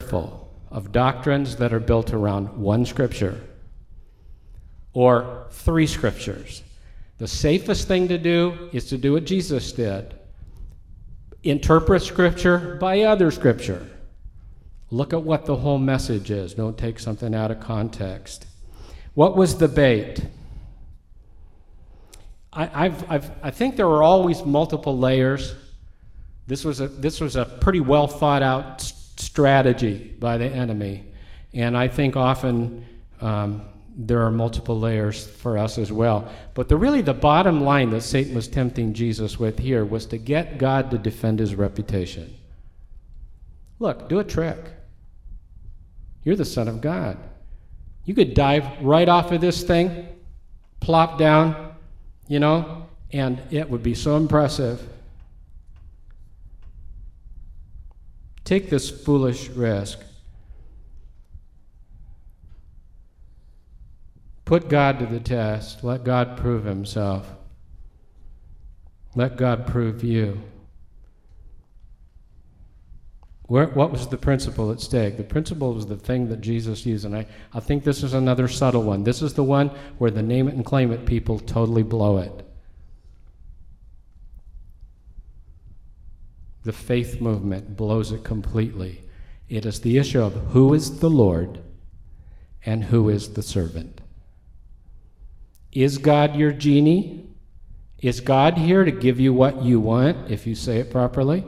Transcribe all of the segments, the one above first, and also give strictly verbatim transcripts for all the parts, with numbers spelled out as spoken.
full of doctrines that are built around one scripture or three scriptures. The safest thing to do is to do what Jesus did. Interpret scripture by other scripture. Look at what the whole message is. Don't take something out of context. What was the bait? I, I've, I've, I think there were always multiple layers. This was a, this was a pretty well thought out s- strategy by the enemy. And I think often um, there are multiple layers for us as well. But the really the bottom line that Satan was tempting Jesus with here was to get God to defend his reputation. Look, do a trick. You're the Son of God. You could dive right off of this thing, plop down, you know, and it would be so impressive. Take this foolish risk. Put God to the test. Let God prove himself. Let God prove you. Where, what was the principle at stake? The principle was the thing that Jesus used, and I, I think this is another subtle one. This is the one where the name it and claim it people totally blow it. The faith movement blows it completely. It is the issue of who is the Lord and who is the servant. Is God your genie? Is God here to give you what you want if you say it properly?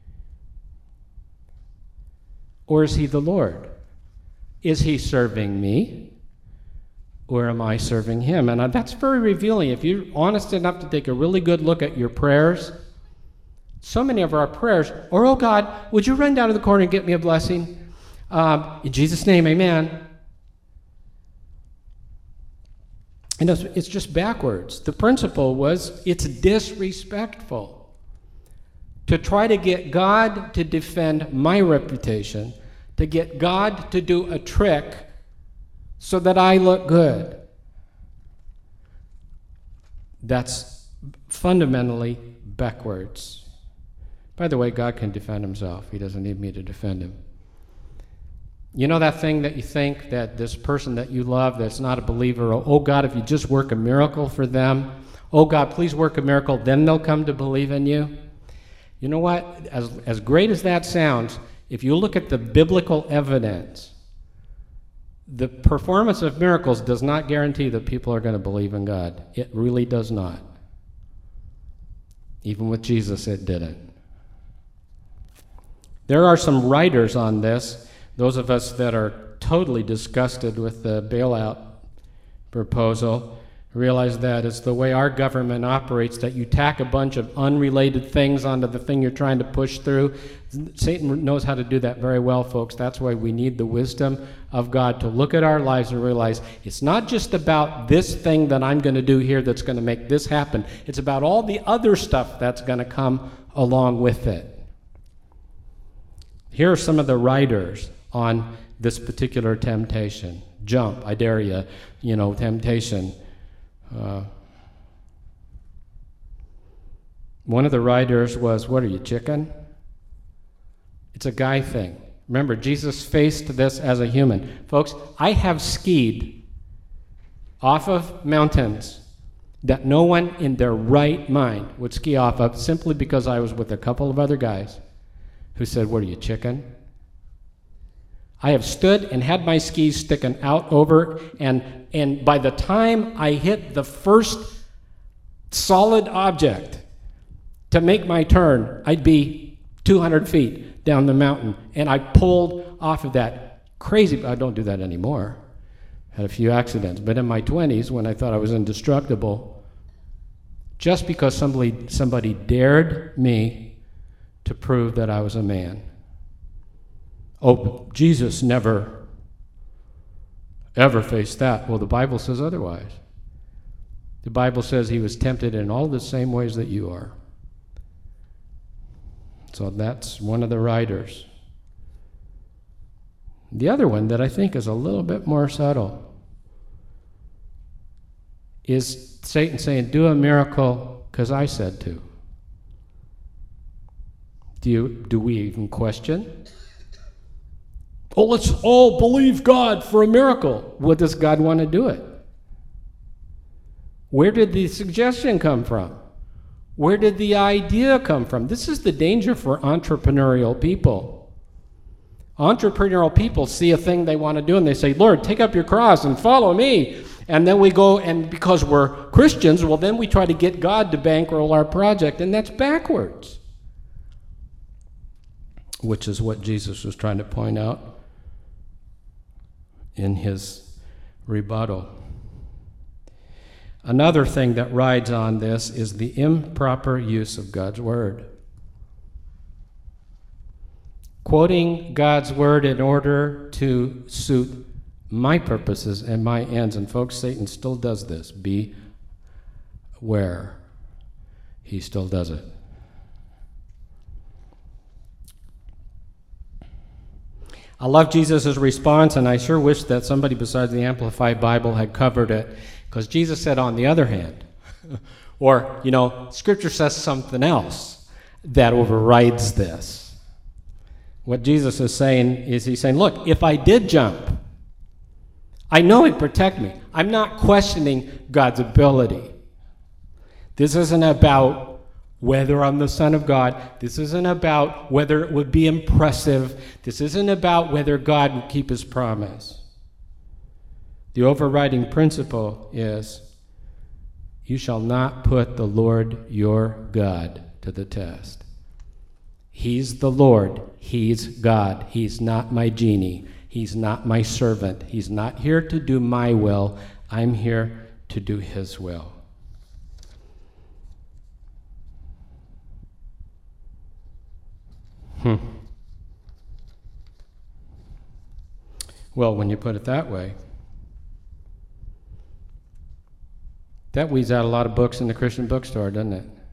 Or is he the Lord? Is he serving me? Or am I serving him? And that's very revealing. If you're honest enough to take a really good look at your prayers, so many of our prayers are, oh God, would you run down to the corner and get me a blessing? Um, in Jesus' name, amen. And it's, it's just backwards. The principle was it's disrespectful to try to get God to defend my reputation, to get God to do a trick so that I look good. That's fundamentally backwards. By the way, God can defend himself. He doesn't need me to defend him. You know that thing that you think that this person that you love that's not a believer, oh God, if you just work a miracle for them, oh God, please work a miracle, then they'll come to believe in you. You know what? As, as great as that sounds, if you look at the biblical evidence, the performance of miracles does not guarantee that people are going to believe in God. It really does not. Even with Jesus, it didn't. There are some writers on this, those of us that are totally disgusted with the bailout proposal, realize that it's the way our government operates, that you tack a bunch of unrelated things onto the thing you're trying to push through. Satan knows how to do that very well, folks. That's why we need the wisdom of God to look at our lives and realize it's not just about this thing that I'm going to do here that's going to make this happen. It's about all the other stuff that's going to come along with it. Here are some of the writers on this particular temptation. Jump, I dare you, you know, temptation. Uh, one of the writers was, what are you, chicken? It's a guy thing. Remember, Jesus faced this as a human. Folks, I have skied off of mountains that no one in their right mind would ski off of simply because I was with a couple of other guys who said, what are you, chicken? I have stood and had my skis sticking out over, and, and by the time I hit the first solid object to make my turn, I'd be two hundred feet down the mountain, and I pulled off of that. Crazy, I don't do that anymore. Had a few accidents, but in my twenties, when I thought I was indestructible, just because somebody, somebody dared me to prove that I was a man. Oh, Jesus never, ever faced that. Well, the Bible says otherwise. The Bible says he was tempted in all the same ways that you are. So that's one of the writers. The other one that I think is a little bit more subtle is Satan saying, do a miracle because I said to. Do you, do we even question? Oh, let's all believe God for a miracle. Well, does God want to do it? Where did the suggestion come from? Where did the idea come from? This is the danger for entrepreneurial people. Entrepreneurial people see a thing they want to do and they say, Lord, take up your cross and follow me. And then we go, and because we're Christians, well, then we try to get God to bankroll our project, and that's backwards. Which is what Jesus was trying to point out in his rebuttal. Another thing that rides on this is the improper use of God's word. Quoting God's word in order to suit my purposes and my ends. And folks, Satan still does this. Beware. He still does it. I love Jesus' response, and I sure wish that somebody besides the Amplified Bible had covered it, because Jesus said, on the other hand, or, you know, Scripture says something else that overrides this. What Jesus is saying is he's saying, look, if I did jump, I know he'd protect me. I'm not questioning God's ability. This isn't about whether I'm the Son of God. This isn't about whether it would be impressive. This isn't about whether God would keep his promise. The overriding principle is, you shall not put the Lord your God to the test. He's the Lord. He's God. He's not my genie. He's not my servant. He's not here to do my will. I'm here to do his will. Hmm. Well, when you put it that way, that weeds out a lot of books in the Christian bookstore, doesn't it? I'm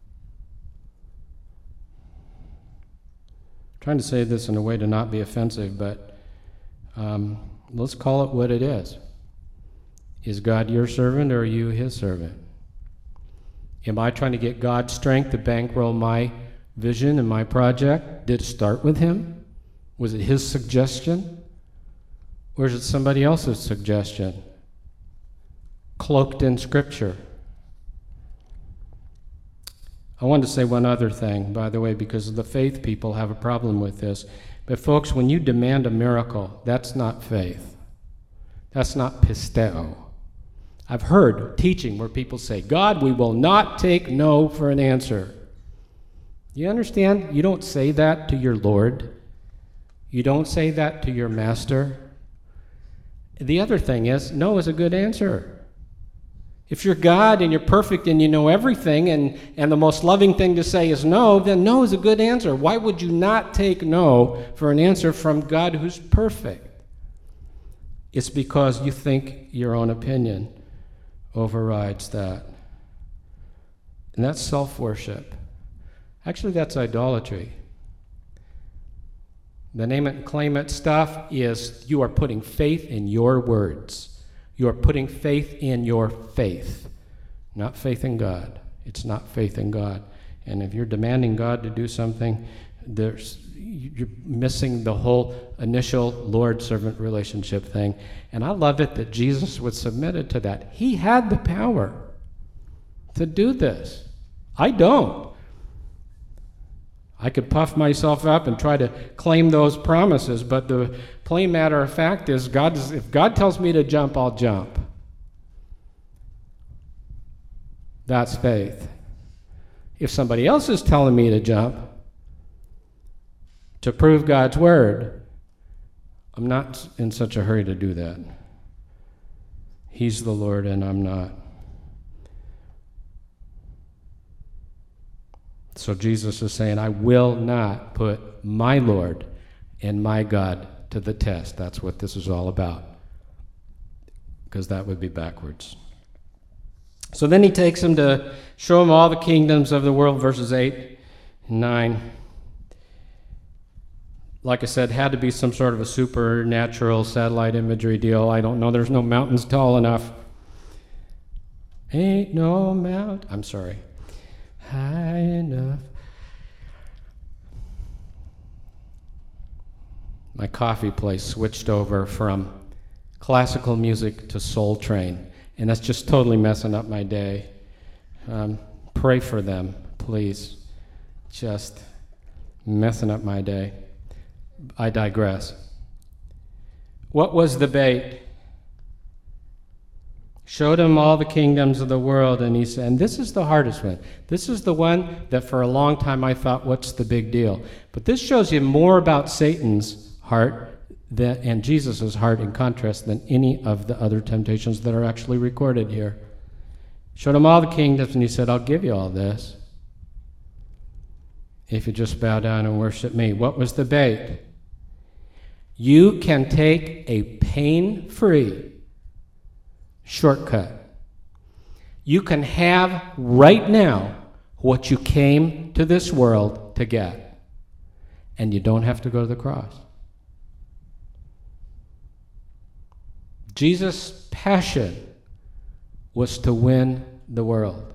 trying to say this in a way to not be offensive, but um, let's call it what it is. Is God your servant, or are you his servant? Am I trying to get God's strength to bankroll my vision and my project? Did it start with him? Was it his suggestion? Or is it somebody else's suggestion? Cloaked in Scripture. I wanted to say one other thing, by the way, because the faith people have a problem with this. But folks, when you demand a miracle, that's not faith. That's not pisteo. I've heard teaching where people say, God, we will not take no for an answer. You understand? You don't say that to your Lord. You don't say that to your master. The other thing is, no is a good answer. If you're God and you're perfect and you know everything, and, and the most loving thing to say is no, then no is a good answer. Why would you not take no for an answer from God who's perfect? It's because you think your own opinion overrides that. And that's self-worship. Actually, that's idolatry. The name it and claim it stuff is you are putting faith in your words. You are putting faith in your faith, not faith in God. It's not faith in God. And if you're demanding God to do something, there's, you're missing the whole initial Lord-servant relationship thing. And I love it that Jesus was submitted to that. He had the power to do this. I don't. I could puff myself up and try to claim those promises, but the plain matter of fact is, God is, if God tells me to jump, I'll jump. That's faith. If somebody else is telling me to jump to prove God's word, I'm not in such a hurry to do that. He's the Lord and I'm not. So Jesus is saying, I will not put my Lord and my God to the test. That's what this is all about. Because that would be backwards. So then he takes him to show him all the kingdoms of the world, verses eight and nine. Like I said, had to be some sort of a supernatural satellite imagery deal. I don't know. There's no mountains tall enough. Ain't no mount. I'm sorry. High enough. my coffee place switched over from classical music to Soul Train, and that's just totally messing up my day. Um, pray for them, please. Just messing up my day. I digress. What was the bait? Showed him all the kingdoms of the world, and he said, and this is the hardest one. This is the one that for a long time I thought, what's the big deal? But this shows you more about Satan's heart than, and Jesus' heart in contrast than any of the other temptations that are actually recorded here. Showed him all the kingdoms, and he said, I'll give you all this if you just bow down and worship me. What was the bait? You can take a pain-free shortcut. You can have right now what you came to this world to get, and you don't have to go to the cross. Jesus' passion was to win the world.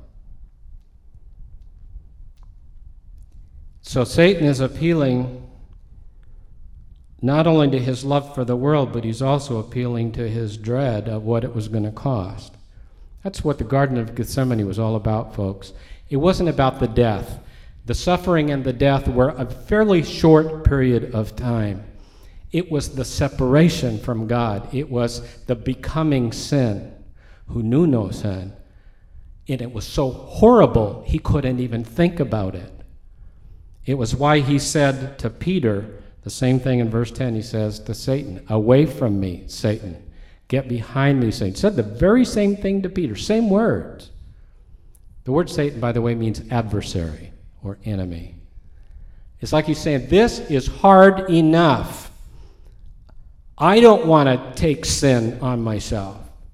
So Satan is appealing not only to his love for the world, but he's also appealing to his dread of what it was going to cost. That's what the Garden of Gethsemane was all about, folks. It wasn't about the death. The suffering and the death were a fairly short period of time. It was the separation from God. It was the becoming sin, who knew no sin. And it was so horrible, he couldn't even think about it. It was why he said to Peter, the same thing in verse ten, he says to Satan, away from me, Satan. Get behind me, Satan. He said the very same thing to Peter, same words. The word Satan, by the way, means adversary or enemy. It's like he's saying, this is hard enough. I don't want to take sin on myself.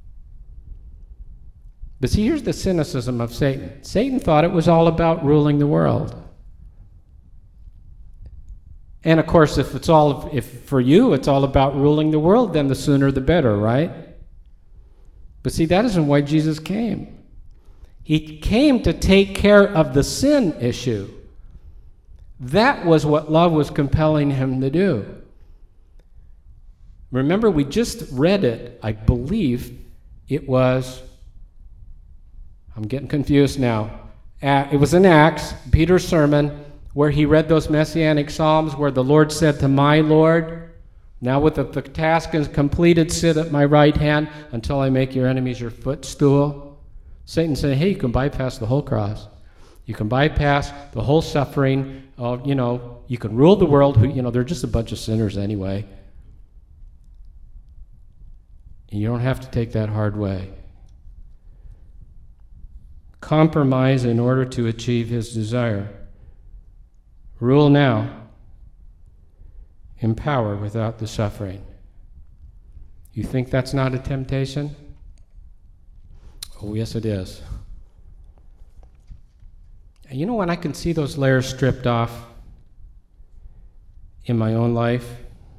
But see, here's the cynicism of Satan. Satan thought it was all about ruling the world. And of course, if it's all, if for you it's all about ruling the world, then the sooner the better, right? But see, that isn't why Jesus came. He came to take care of the sin issue. That was what love was compelling him to do. Remember, we just read it, I believe it was, I'm getting confused now. It was in Acts, Peter's sermon, where he read those messianic psalms where the Lord said to my Lord, now with the, the task is completed, sit at my right hand until I make your enemies your footstool. Satan said, hey, you can bypass the whole cross. You can bypass the whole suffering. Uh, you know, you can rule the world. Who, you know, they're just a bunch of sinners anyway. And you don't have to take that hard way. Compromise in order to achieve his desire. Rule now, in power without the suffering. You think that's not a temptation? Oh, yes, it is. And you know, when I can see those layers stripped off in my own life,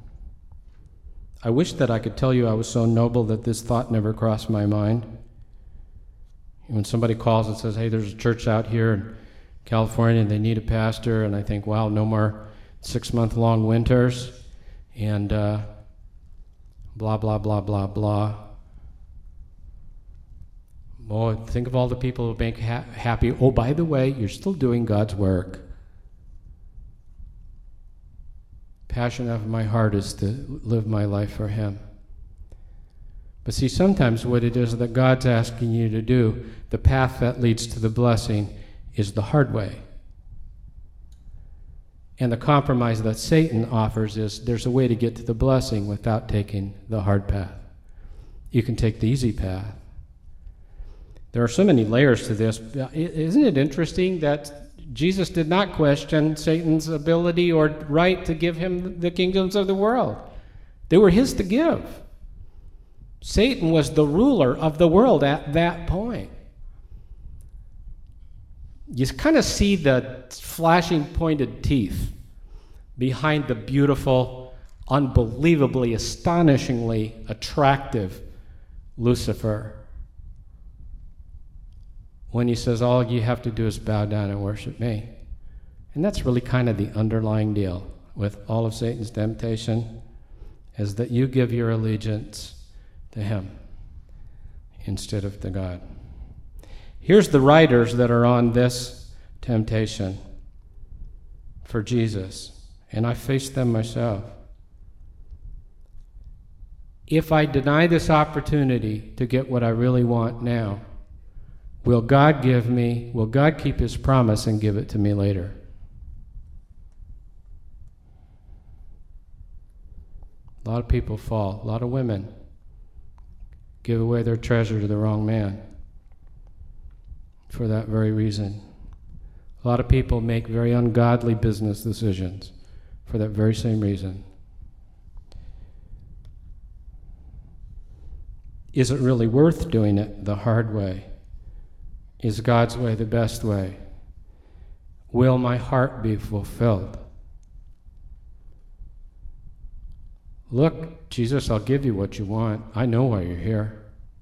I wish that I could tell you I was so noble that this thought never crossed my mind. When somebody calls and says, hey, there's a church out here in California and they need a pastor, and I think, wow, no more six-month-long winters, and uh, blah, blah, blah, blah, blah. Oh, think of all the people who make ha- happy. Oh, by the way, you're still doing God's work. Passion of my heart is to live my life for him. But see, sometimes what it is that God's asking you to do, the path that leads to the blessing, is the hard way. And the compromise that Satan offers is there's a way to get to the blessing without taking the hard path. You can take the easy path. There are so many layers to this. Isn't it interesting that Jesus did not question Satan's ability or right to give him the kingdoms of the world? They were his to give. Satan was the ruler of the world at that point. You kind of see the flashing pointed teeth behind the beautiful, unbelievably, astonishingly attractive Lucifer when he says, all you have to do is bow down and worship me. And that's really kind of the underlying deal with all of Satan's temptation. is that you give your allegiance to him instead of to God. Here's the riders that are on this temptation for Jesus, and I faced them myself. If I deny this opportunity to get what I really want now, will God give me, will God keep his promise and give it to me later? A lot of people fall. A lot of women give away their treasure to the wrong man for that very reason. A lot of people make very ungodly business decisions for that very same reason. Is it really worth doing it the hard way? Is God's way the best way? Will my heart be fulfilled? Look, Jesus, I'll give you what you want. I know why you're here.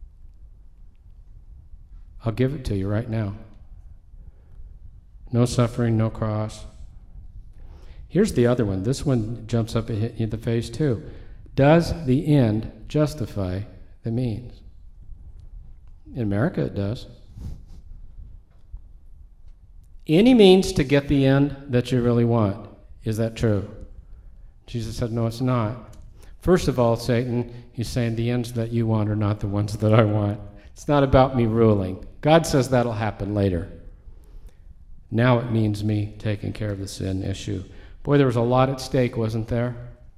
I'll give it to you right now. No suffering, no cross. Here's the other one. This one jumps up and hits you in the face too. Does the end justify the means? In America, it does. Any means to get the end that you really want. Is that true? Jesus said, no, it's not. First of all, Satan, he's saying the ends that you want are not the ones that I want. It's not about me ruling. God says that'll happen later. Now it means me taking care of the sin issue. Boy, there was a lot at stake, wasn't there?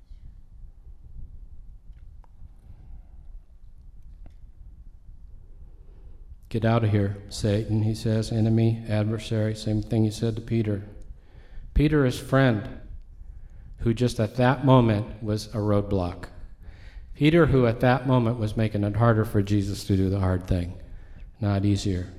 Get out of here, Satan, he says, enemy, adversary, same thing he said to Peter. Peter, his friend, who just at that moment was a roadblock. Peter, who at that moment was making it harder for Jesus to do the hard thing, not easier.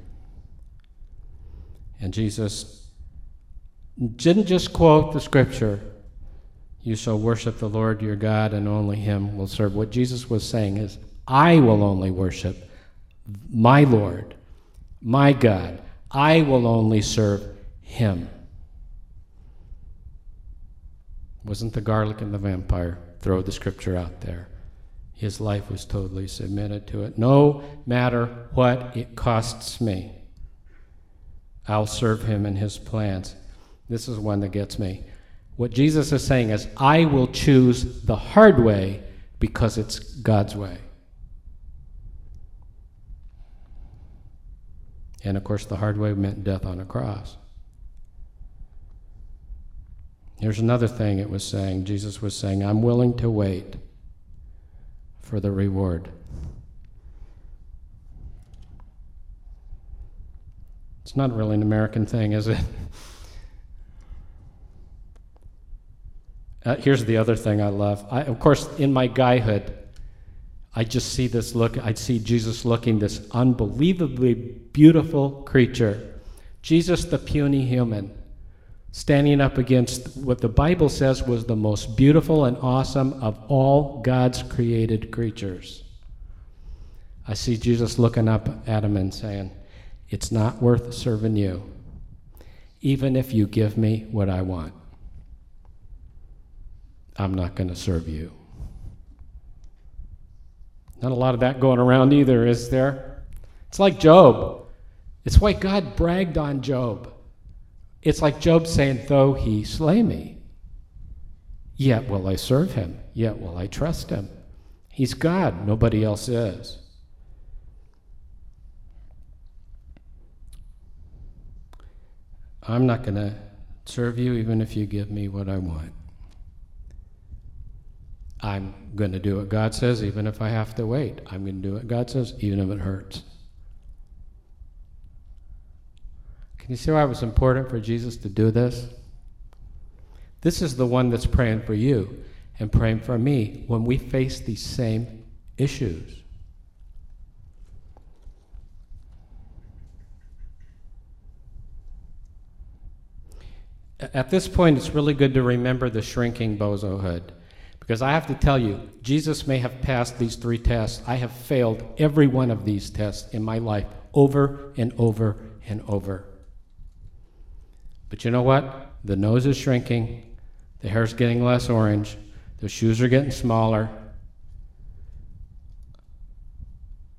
And Jesus didn't just quote the scripture, you shall worship the Lord your God and only him will serve. What Jesus was saying is, I will only worship my Lord, my God. I will only serve him. Wasn't the garlic and the vampire. Throw the scripture out there. His life was totally submitted to it. No matter what it costs me, I'll serve him in his plans. This is one that gets me. What Jesus is saying is, I will choose the hard way because it's God's way. And of course, the hard way meant death on a cross. Here's another thing it was saying. Jesus was saying, I'm willing to wait for the reward. It's not really an American thing, is it? Uh, here's the other thing I love. I, of course, in my guyhood, I just see this look. I see Jesus looking this unbelievably beautiful creature. Jesus, the puny human, standing up against what the Bible says was the most beautiful and awesome of all God's created creatures. I see Jesus looking up at him and saying, it's not worth serving you, even if you give me what I want. I'm not going to serve you. Not a lot of that going around either, is there? It's like Job. It's why God bragged on Job. It's like Job saying, though he slay me, yet will I serve him, yet will I trust him. He's God, nobody else is. I'm not going to serve you even if you give me what I want. I'm going to do what God says even if I have to wait. I'm going to do what God says even if it hurts. Can you see why it was important for Jesus to do this? This is the one that's praying for you and praying for me when we face these same issues. At this point, it's really good to remember the shrinking bozohood. Because I have to tell you, Jesus may have passed these three tests. I have failed every one of these tests in my life over and over and over. But you know what? The nose is shrinking. The hair's getting less orange. The shoes are getting smaller.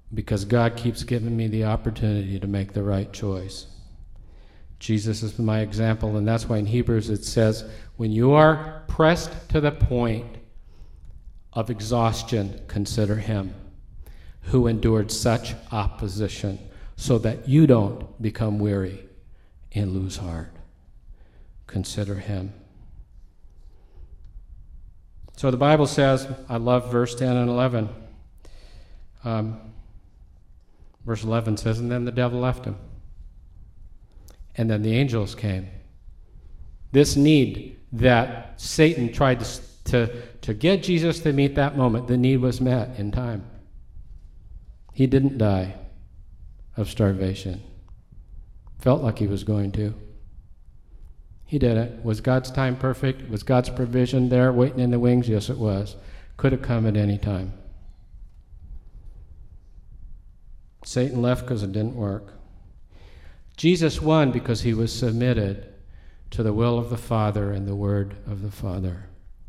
because God keeps giving me the opportunity to make the right choice. Jesus is my example, and that's why in Hebrews it says, when you are pressed to the point of exhaustion, consider him who endured such opposition, so that you don't become weary and lose heart. Consider him. So the Bible says, I love verse ten and eleven. Um, verse eleven says, and then the devil left him. And then the angels came. This need that Satan tried to, to, to get Jesus to meet that moment, the need was met in time. He didn't die of starvation. Felt like he was going to. He didn't. Was God's time perfect? Was God's provision there waiting in the wings? Yes, it was. Could have come at any time. Satan left because it didn't work. Jesus won because he was submitted to the will of the Father and the word of the Father.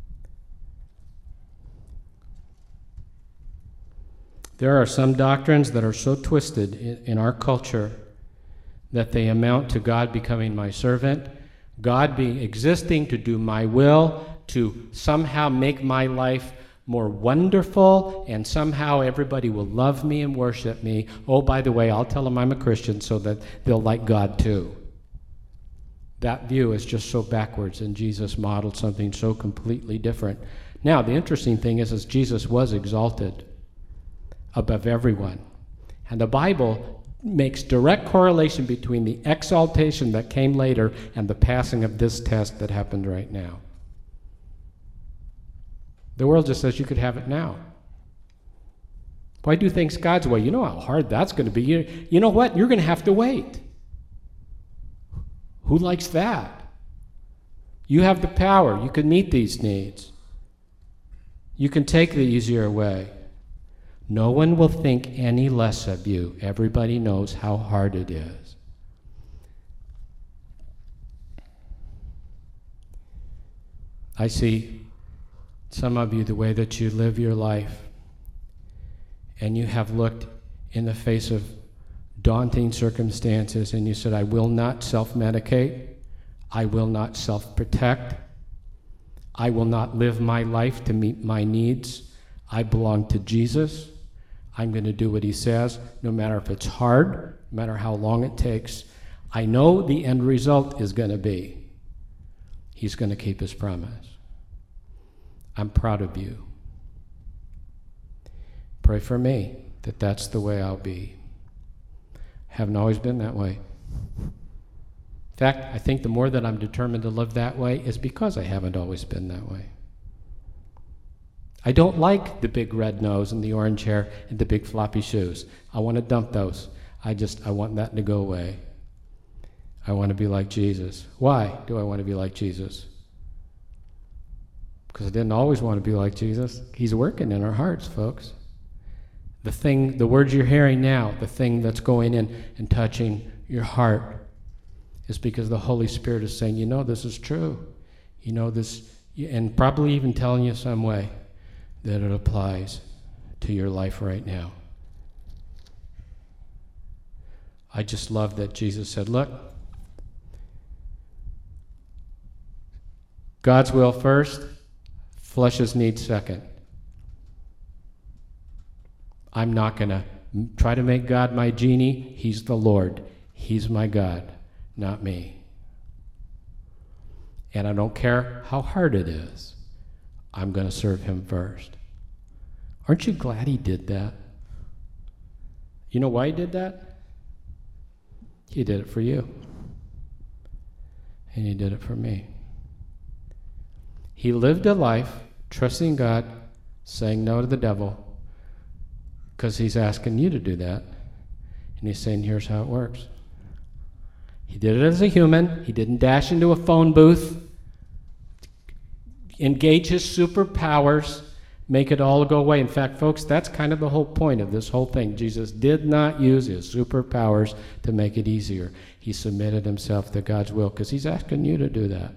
There are some doctrines that are so twisted in, in our culture that they amount to God becoming my servant, God being existing to do my will, to somehow make my life more wonderful, and somehow everybody will love me and worship me. Oh, by the way, I'll tell them I'm a Christian so that they'll like God too. That view is just so backwards, and Jesus modeled something so completely different. Now, the interesting thing is, is Jesus was exalted above everyone. And the Bible makes direct correlation between the exaltation that came later and the passing of this test that happened right now. The world just says you could have it now. Why do things God's way? You know how hard that's going to be. You, you know what? You're going to have to wait. Who likes that? You have the power. You can meet these needs. You can take the easier way. No one will think any less of you. Everybody knows how hard it is. I see some of you, the way that you live your life, and you have looked in the face of daunting circumstances, and you said, I will not self-medicate. I will not self-protect. I will not live my life to meet my needs. I belong to Jesus. I'm going to do what he says, no matter if it's hard, no matter how long it takes. I know the end result is going to be, he's going to keep his promise. I'm proud of you. Pray for me that that's the way I'll be. Haven't always been that way. In fact, I think the more that I'm determined to live that way is because I haven't always been that way. I don't like the big red nose and the orange hair and the big floppy shoes. I want to dump those. I just, I want that to go away. I want to be like Jesus. Why do I want to be like Jesus? Because I didn't always want to be like Jesus. He's working in our hearts, folks. The thing, the words you're hearing now, the thing that's going in and touching your heart is because the Holy Spirit is saying, you know, this is true. You know this, and probably even telling you some way that it applies to your life right now. I just love that Jesus said, look, God's will first, flesh's needs second. I'm not going to try to make God my genie. He's the Lord. He's my God, not me. And I don't care how hard it is. I'm going to serve him first. Aren't you glad he did that? You know why he did that? He did it for you. And he did it for me. He lived a life trusting God, saying no to the devil, because he's asking you to do that. And he's saying, here's how it works. He did it as a human. He didn't dash into a phone booth, engage his superpowers, make it all go away. In fact, folks, that's kind of the whole point of this whole thing. Jesus did not use his superpowers to make it easier. He submitted himself to God's will because he's asking you to do that.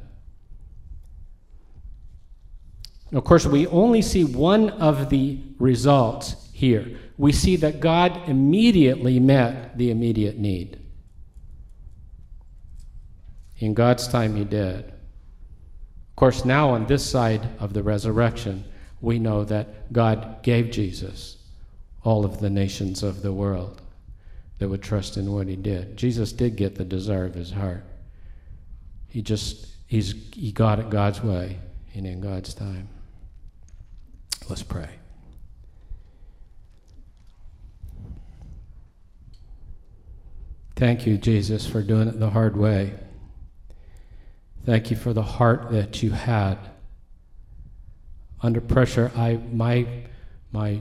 Of course, we only see one of the results here. We see that God immediately met the immediate need. In God's time, he did. Of course, now on this side of the resurrection, we know that God gave Jesus all of the nations of the world that would trust in what he did. Jesus did get the desire of his heart. He just, he's, he got it God's way and in God's time. Let's pray. Thank you, Jesus, for doing it the hard way. Thank you for the heart that you had. Under pressure, I my my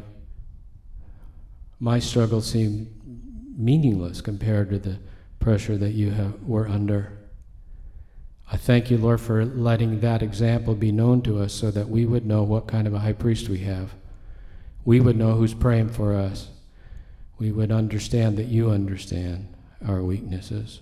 my struggle seemed meaningless compared to the pressure that you have, were under. I thank you, Lord, for letting that example be known to us so that we would know what kind of a high priest we have. We would know who's praying for us. We would understand that you understand our weaknesses.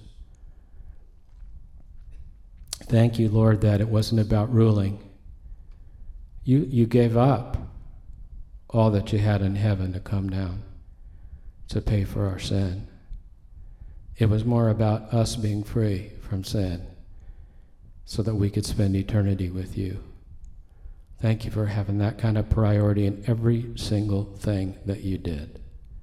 Thank you, Lord, that it wasn't about ruling. You, you gave up all that you had in heaven to come down to pay for our sin. It was more about us being free from sin so that we could spend eternity with you. Thank you for having that kind of priority in every single thing that you did.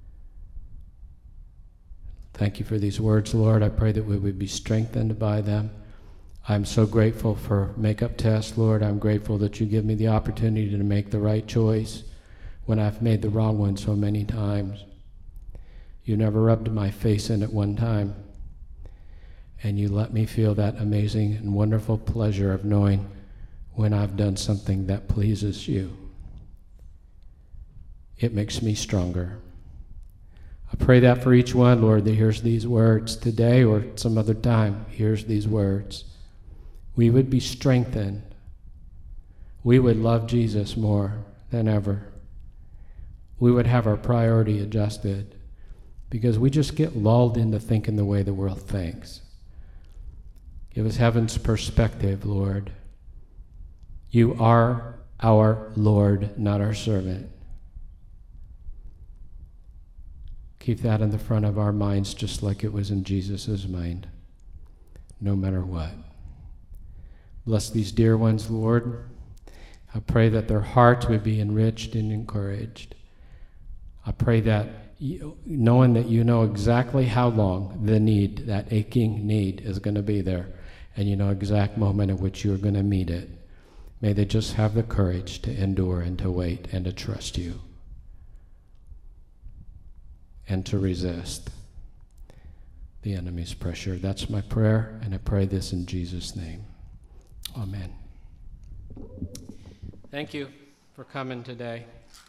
Thank you for these words, Lord. I pray that we would be strengthened by them. I'm so grateful for makeup tests, Lord. I'm grateful that you give me the opportunity to make the right choice when I've made the wrong one so many times. You never rubbed my face in it one time, and you let me feel that amazing and wonderful pleasure of knowing when I've done something that pleases you. It makes me stronger. I pray that for each one, Lord, that hears these words today or some other time, hears these words. We would be strengthened. We would love Jesus more than ever. We would have our priority adjusted because we just get lulled into thinking the way the world thinks. Give us heaven's perspective, Lord. You are our Lord, not our servant. Keep that in the front of our minds just like it was in Jesus' mind, no matter what. Bless these dear ones, Lord. I pray that their hearts would be enriched and encouraged. I pray that, you, knowing that you know exactly how long the need, that aching need, is going to be there, and you know exact moment at which you're going to meet it, may they just have the courage to endure and to wait and to trust you and to resist the enemy's pressure. That's my prayer, and I pray this in Jesus' name. Amen. Thank you for coming today.